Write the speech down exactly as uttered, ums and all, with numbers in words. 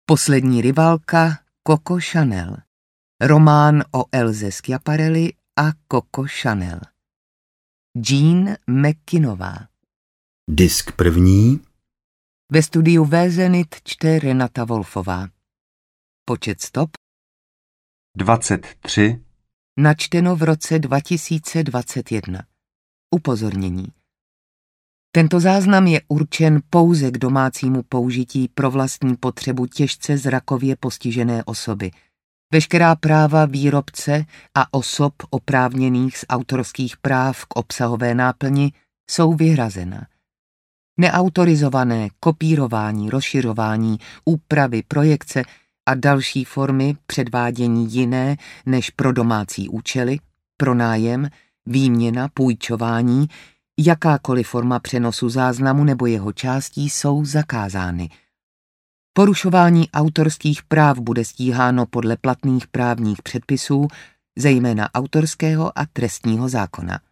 Poslední rivalka Coco Chanel. Román o Elze Schiaparelli a Coco Chanel. Jean McKinnová. Disk první. Ve studiu V Zenit čte Renata Wolfová. Počet stop dvacet tři. Načteno v roce dva tisíce dvacet jedna. Upozornění. Tento záznam je určen pouze k domácímu použití pro vlastní potřebu těžce zrakově postižené osoby. Veškerá práva výrobce a osob oprávněných z autorských práv k obsahové náplni jsou vyhrazena. Neautorizované kopírování, rozšiřování, úpravy, projekce a další formy předvádění jiné než pro domácí účely, pronájem, výměna, půjčování, jakákoliv forma přenosu záznamu nebo jeho částí jsou zakázány. Porušování autorských práv bude stíháno podle platných právních předpisů, zejména autorského a trestního zákona.